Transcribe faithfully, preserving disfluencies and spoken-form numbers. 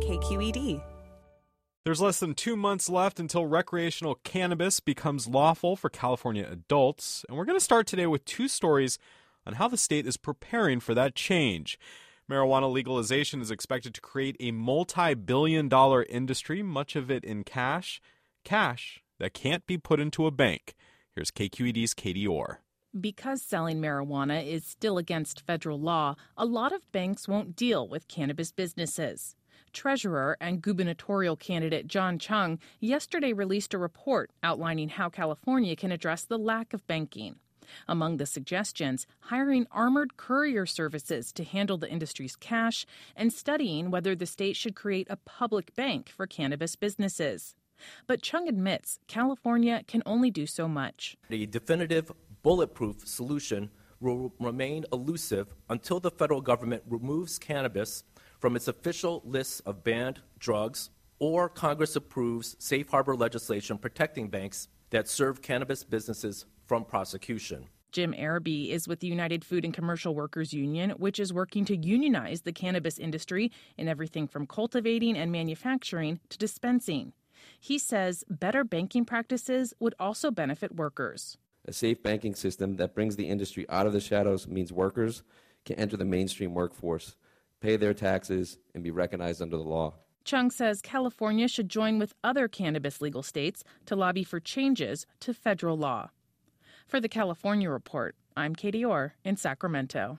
K Q E D. There's less than two months left until recreational cannabis becomes lawful for California adults, and we're going to start today with two stories on how the state is preparing for that change. Marijuana legalization is expected to create a multi-billion dollar industry, much of it in cash, cash that can't be put into a bank. Here's K Q E D's Katie Orr. Because selling marijuana is still against federal law, a lot of banks won't deal with cannabis businesses. Treasurer and gubernatorial candidate John Cheung yesterday released a report outlining how California can address the lack of banking. Among the suggestions, hiring armored courier services to handle the industry's cash and studying whether the state should create a public bank for cannabis businesses. But Cheung admits California can only do so much. The definitive bulletproof solution will remain elusive until the federal government removes cannabis from its official lists of banned drugs or Congress approves safe harbor legislation protecting banks that serve cannabis businesses from prosecution. Jim Araby is with the United Food and Commercial Workers Union, which is working to unionize the cannabis industry in everything from cultivating and manufacturing to dispensing. He says better banking practices would also benefit workers. A safe banking system that brings the industry out of the shadows means workers can enter the mainstream workforce, pay their taxes, and be recognized under the law. Cheung says California should join with other cannabis legal states to lobby for changes to federal law. For the California Report, I'm Katie Orr in Sacramento.